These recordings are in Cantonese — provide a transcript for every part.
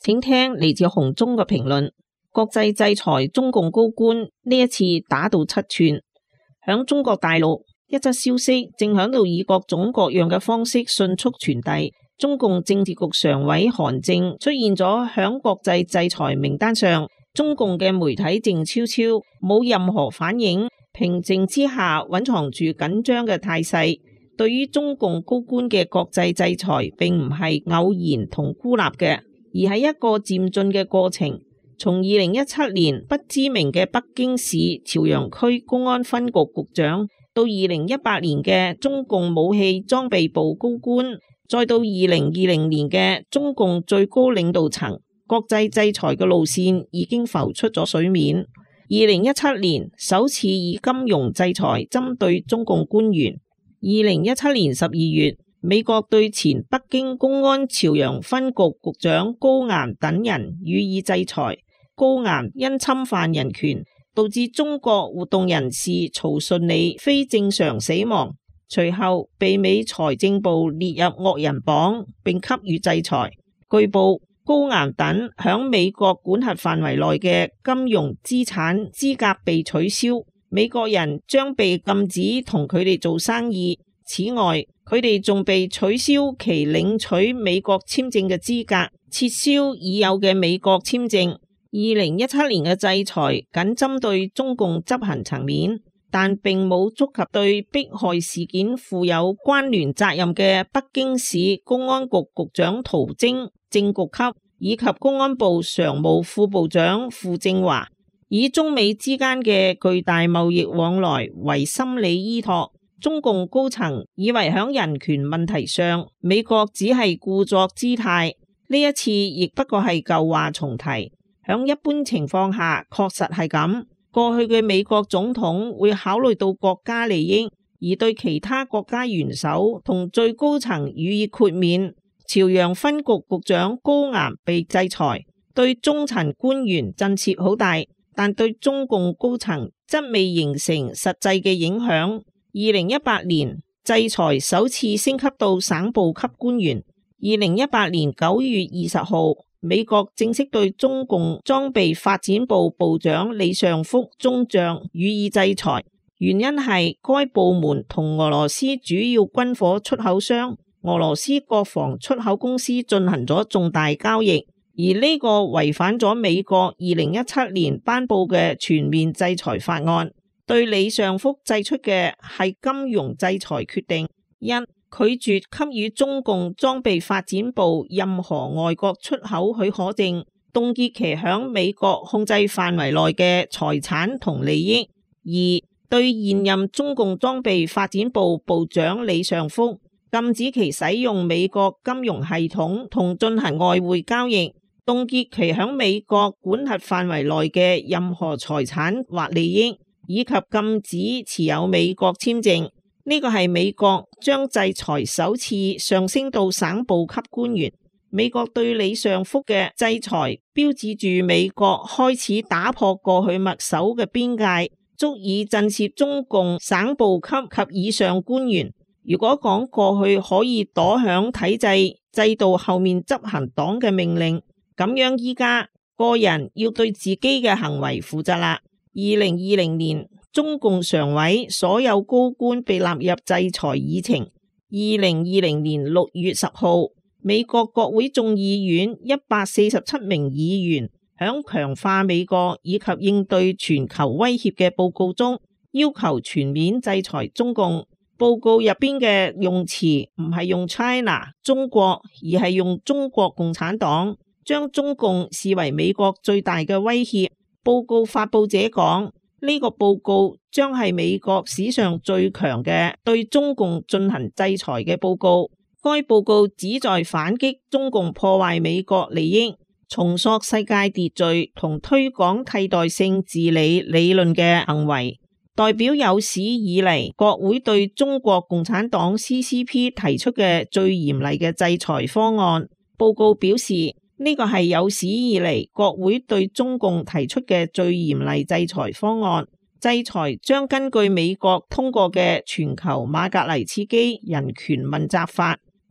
請聽嚟自洪忠嘅評論。國際制裁中共高官呢一次打到七寸，響中國大陸一則消息正響度以各種各樣嘅方式迅速傳遞。中共政治局常委韓正出現咗響國際制裁名單上，中共嘅媒體靜悄悄，冇任何反應，平靜之下蘊藏住緊張嘅態勢。對於中共高官嘅國際制裁，並唔係偶然同孤立嘅，而係一個漸進嘅過程。從2017年不知名嘅北京市朝陽區公安分局局長，到2018年嘅中共武器裝備部高官，再到2020年嘅中共最高領導層，國際制裁嘅路線已經浮出咗水面。2017年首次以金融制裁針對中共官員。2017年12月，美國對前北京公安朝陽分局局長高岩等人予以制裁。高岩因侵犯人權，導致中國活動人士曹順利非正常死亡，隨後被美財政部列入惡人榜，並給予制裁。據報，高岩等響美國管轄範圍內嘅金融資產資格被取消，美國人將被禁止同佢哋做生意。此外，佢哋仲被取消其領取美國簽證嘅資格，撤銷已有嘅美國簽證。2017年嘅制裁僅針對中共執行層面，但並冇觸及對迫害事件負有關聯責任嘅北京市公安局局長陶晶正局級，以及公安部常務副部長傅政華。以中美之間嘅巨大貿易往來為心理依託，中共高層以為響人權問題上，美國只係故作姿態。呢一次亦不過係舊話重提。響一般情況下，確實係咁。過去嘅美國總統會考慮到國家利益，而對其他國家元首同最高層予以豁免。朝陽分局局長高岩被制裁，對中層官員震懾好大，但對中共高層則未形成實際嘅影響。2018年制裁首次升級到省部級官員。2018年9月20號，美國正式對中共裝備發展部部長李尚福中將予以制裁，原因係該部門同俄羅斯主要軍火出口商俄羅斯國防出口公司進行咗重大交易，而呢個違反咗美國2017年頒布嘅全面制裁法案。對李尚福制出嘅係金融制裁決定，一、拒絕給予中共裝備發展部任何外國出口許可證，凍結其響美國控制範圍內嘅財產同利益；二、對現任中共裝備發展部部長李尚福禁止其使用美國金融系統同進行外匯交易，凍結其響美國管轄範圍內嘅任何財產或利益，以及禁止持有美國簽證。呢個係美國將制裁首次上升到省部級官員。美國對李尚福嘅制裁標誌住美國開始打破過去墨守嘅邊界，足以震懾中共省部級及以上官員。如果講過去可以躲響體制制度後面執行黨嘅命令，咁樣依家個人要對自己嘅行為負責啦。2020年中共常委所有高官被納入制裁議程。2020年6月10號，美國國會眾議院147名議員響強化美國以及應對全球威脅嘅報告中，要求全面制裁中共。報告入邊嘅用詞唔係用 China 中國，而係用中國共產黨，將中共視為美國最大嘅威脅。報告發佈者講，呢個報告將係美國史上最強嘅對中共進行制裁嘅報告。該報告旨在反擊中共破壞美國利益、重塑世界秩序同推廣替代性治理理論嘅行為，代表有史以嚟國會對中國共產黨 CCP 提出嘅最嚴厲嘅制裁方案。報告表示，呢個係有史以嚟國會對中共提出嘅最嚴厲制裁方案。制裁將根據美國通過嘅全球馬格尼茨基人權問責法，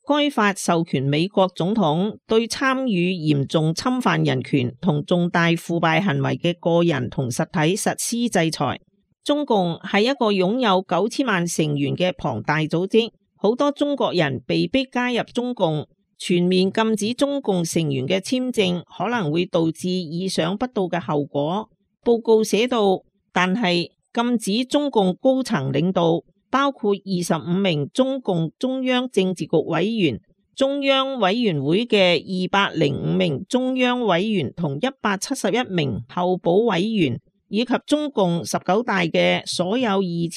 該法授權美國總統對參與嚴重侵犯人權同重大腐敗行為嘅個人同實體實施制裁。中共係一個擁有9000萬成員嘅龐大組織，好多中國人被迫加入中共。全面禁止中共成員嘅簽證可能會導致意想不到嘅後果。報告寫道，但係禁止中共高層領導，包括25名中共中央政治局委員、中央委員會嘅205名中央委員同171名候補委員，以及中共19大嘅所有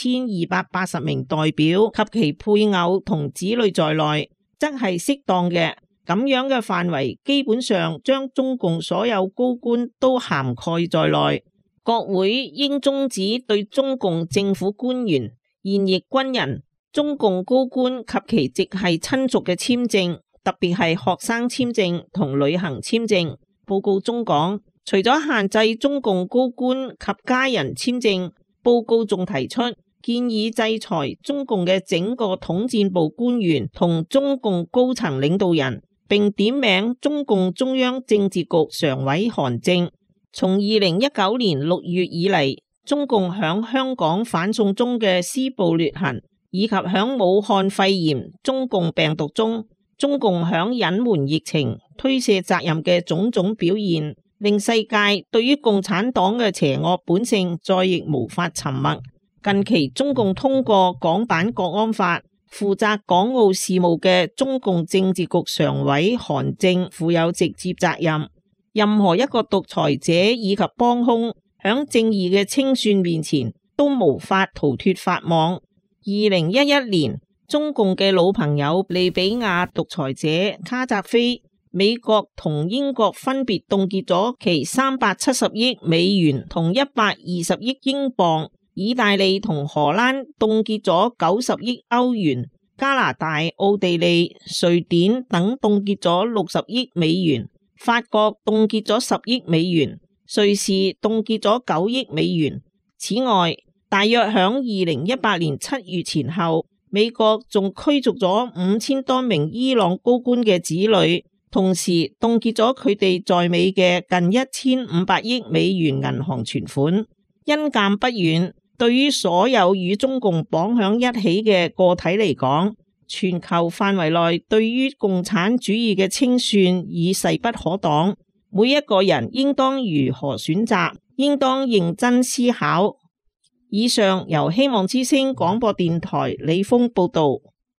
2280名代表及其配偶同子女在內，則係適當嘅。咁樣嘅範圍基本上將中共所有高官都涵蓋在內。國會應終止對中共政府官員、現役軍人、中共高官及其直系親屬嘅簽證，特別係學生簽證同旅行簽證。報告中講，除咗限制中共高官及家人簽證，報告仲提出建議制裁中共嘅整個統戰部官員同中共高層領導人，並點名中共中央政治局常委韓正。從2019年6月以嚟，中共響香港反送中嘅施暴劣行，以及響武漢肺炎中共病毒中，中共響隱瞞疫情、推卸責任嘅種種表現，令世界對於共產黨嘅邪惡本性再亦無法沉默。近期中共通過港版國安法，負責港澳事務嘅中共政治局常委韓正負有直接責任。任何一個獨裁者以及幫兇響正義嘅清算面前都無法逃脫法網。2011年，中共嘅老朋友利比亞獨裁者卡扎菲，美國同英國分別凍結咗其370億美元同120億英鎊，意大利同荷蘭凍結咗90億歐元，加拿大、奧地利、瑞典等凍結咗60億美元，法國凍結咗10億美元，瑞士凍結咗9億美元。此外，大約響2018年7月前後，美國仲驅逐咗5000多名伊朗高官嘅子女，同時凍結咗佢哋在美嘅近1500億美元銀行存款。因鑒不遠，對於所有與中共綁響一起嘅個體嚟講，全球範圍內對於共產主義嘅清算已勢不可擋。每一個人應當如何選擇，應當認真思考。以上由希望之聲廣播電台李峰報道。